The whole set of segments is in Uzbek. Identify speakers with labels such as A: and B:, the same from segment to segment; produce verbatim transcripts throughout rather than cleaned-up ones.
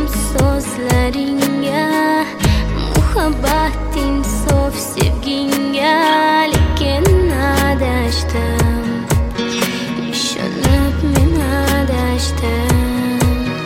A: so'zlaringga, muhabbating sof sevginga, lekin adashdim, ishonib men adashdim.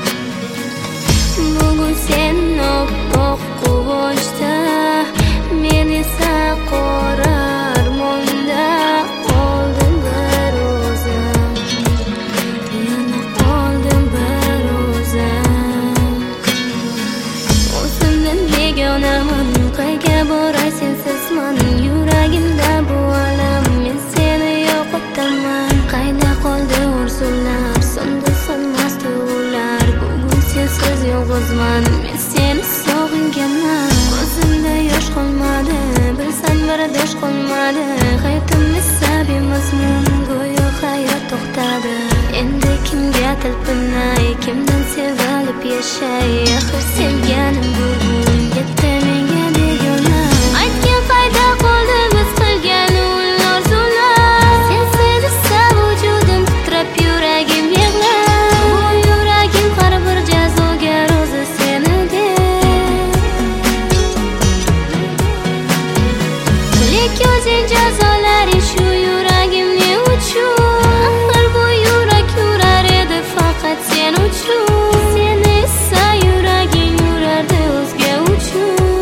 A: Bugun sen oppoq quvonchda, men esa qora armonda qoldim bir o'zim, yana qoldim bir o'zim. O'zimdan begonaman, qayga boray sensizman, yuragimda bu alam, men seni yo'qotaman. Qayda qoldi orzular, so'ndi so'nmas tuyg'ular, bugun sensiz yolg'izman, men seni sog'inganman. Ko'zimda yosh qolmadi, bilsam bardosh qolmadi, hayotim esa bemazmun, go'yo hayot to'xtadi. Endi kimga talpinay, kimdan sevilib yashay, axir sevganim bugun yetdi menga begona. Aytgin qayda qoldi biz qilgan ul orzular, sensiz esa vujudim titrab yuragim yig'lar. Bu yuragim har bir jazoga rozi seni deb, lekin o'zing jazolaring shu yuragimni uchun. Axir bu yurak yurar edi faqat sen uchun, sen esa yuraging yurardi o'zga uchun.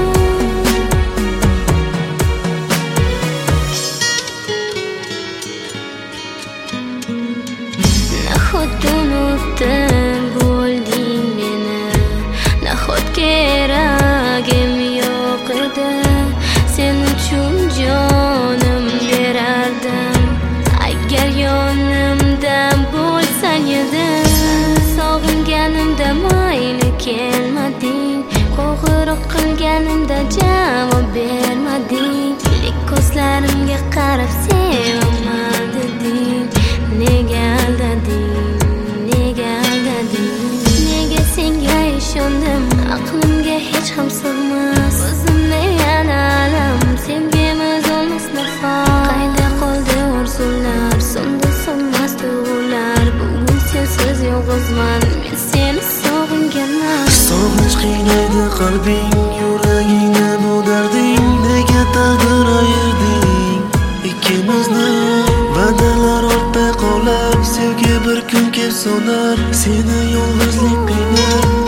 A: Nahot unutib bo'lding meni, nahot keragim yo'q edi, sen uchun jonim berardim, agar yonimda bo'lsang edi. Sog'inganimda mayli kelmading, qo'ng'iroq qilganimda javob bermading, lek ko'zlarimga qarab sevaman deding. Nega aldading, nega aldading, nega senga ishondim, aqlimga hech ham sig'mas. O'zimni yana alam, sevgimiz olmas nafas. Qayda qoldi orzular, so'ndi so'nmas tuyg'ular, bugun sensiz yolg'izman, men seni sog'inganman.
B: Sog'inch qiynaydi qalbing, yuragingda bu darding, nega taqdir ayırding ikkimizni? Va'dalar ortda qolar, sevgi bir kun kelib so'nar, seni yolg'izlik qiynar.